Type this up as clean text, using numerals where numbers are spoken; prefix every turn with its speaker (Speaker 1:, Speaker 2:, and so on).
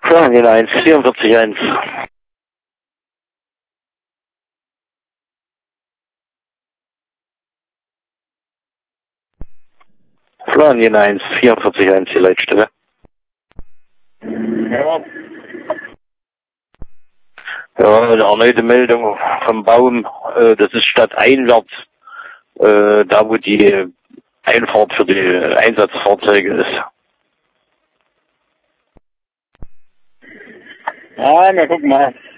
Speaker 1: Florian 1, 44-1. Florian 1, 44-1, die Leitstelle.
Speaker 2: Ja.
Speaker 1: Ja, eine erneute Meldung vom Baum, das ist stadteinwärts, da wo die Einfahrt für die Einsatzfahrzeuge ist.
Speaker 2: Ja, wir gucken mal.